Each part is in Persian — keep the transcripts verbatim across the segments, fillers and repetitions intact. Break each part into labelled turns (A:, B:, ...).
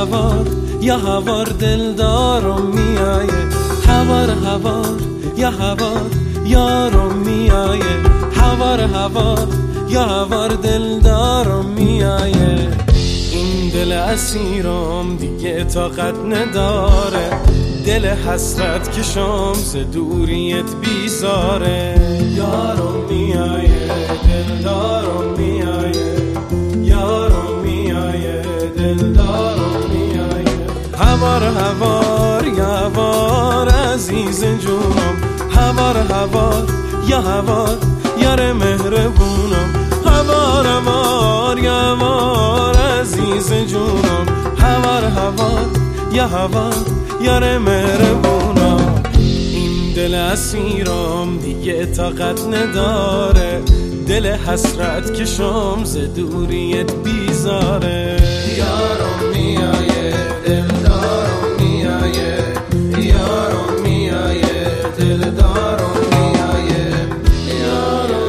A: هوار یا هوار دلدارم میایه، هوار هوار یا هوار یارم میایه، هوار هوار یا هوار دلدارم میایه. این دل اسیرم دیگه طاقت نداره، دل حسرت کشم ز دوریت بیزاره. یارم میایه دلدارم میایه، یارم میایه دلدارم میایه. هوار هوار یا هوار عزیز جونم، هوار هوار یا هوار یار مهربونم، هوار هوار یا هوار عزیز جونم، هوار هوار یا هوار یار مهربونم. این دل اسیرم دیگه طاقت نداره، دل حسرت کشم ز دوریت بیزاره. یارم میایه دلدارم میایه، یارم میایه دلدارم میایه، یارم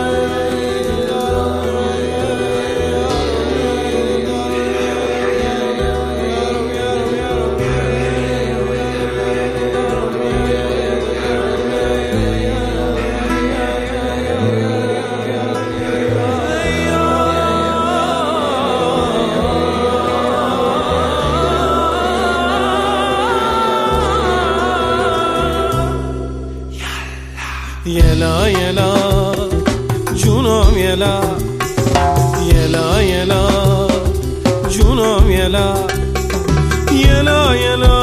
A: یلا یلا جونم یلا، یلا یلا جونم یلا، یلا یلا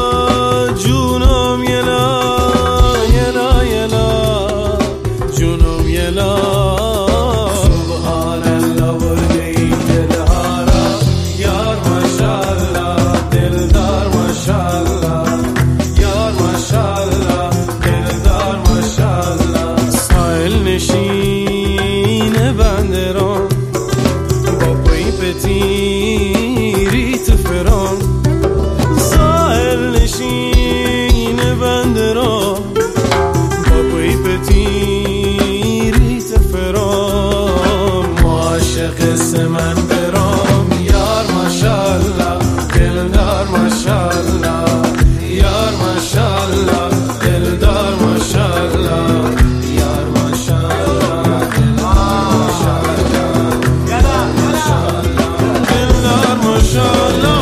A: جونم یلا، یلا یلا جونم یلا. سبحان الله بردی دلها را یار ماشاءالله، دلدار ماشاءالله، یار ماشاءالله دلدار ماشاءالله. سایل نشین بنده را با پای پتیری تو فران، سایل نشین بنده را با پای پتیری تو فران. معاشق سمن برام یار ماشاءالله، دلدار ماشاءالله، یار ماشاءالله دلدار ماشاءالله، یار ماشاءالله دلدار ماشاءالله، دلدار ماشاءالله.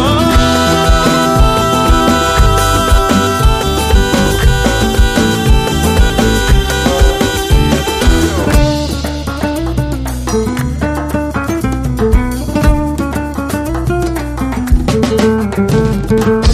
B: Thank you.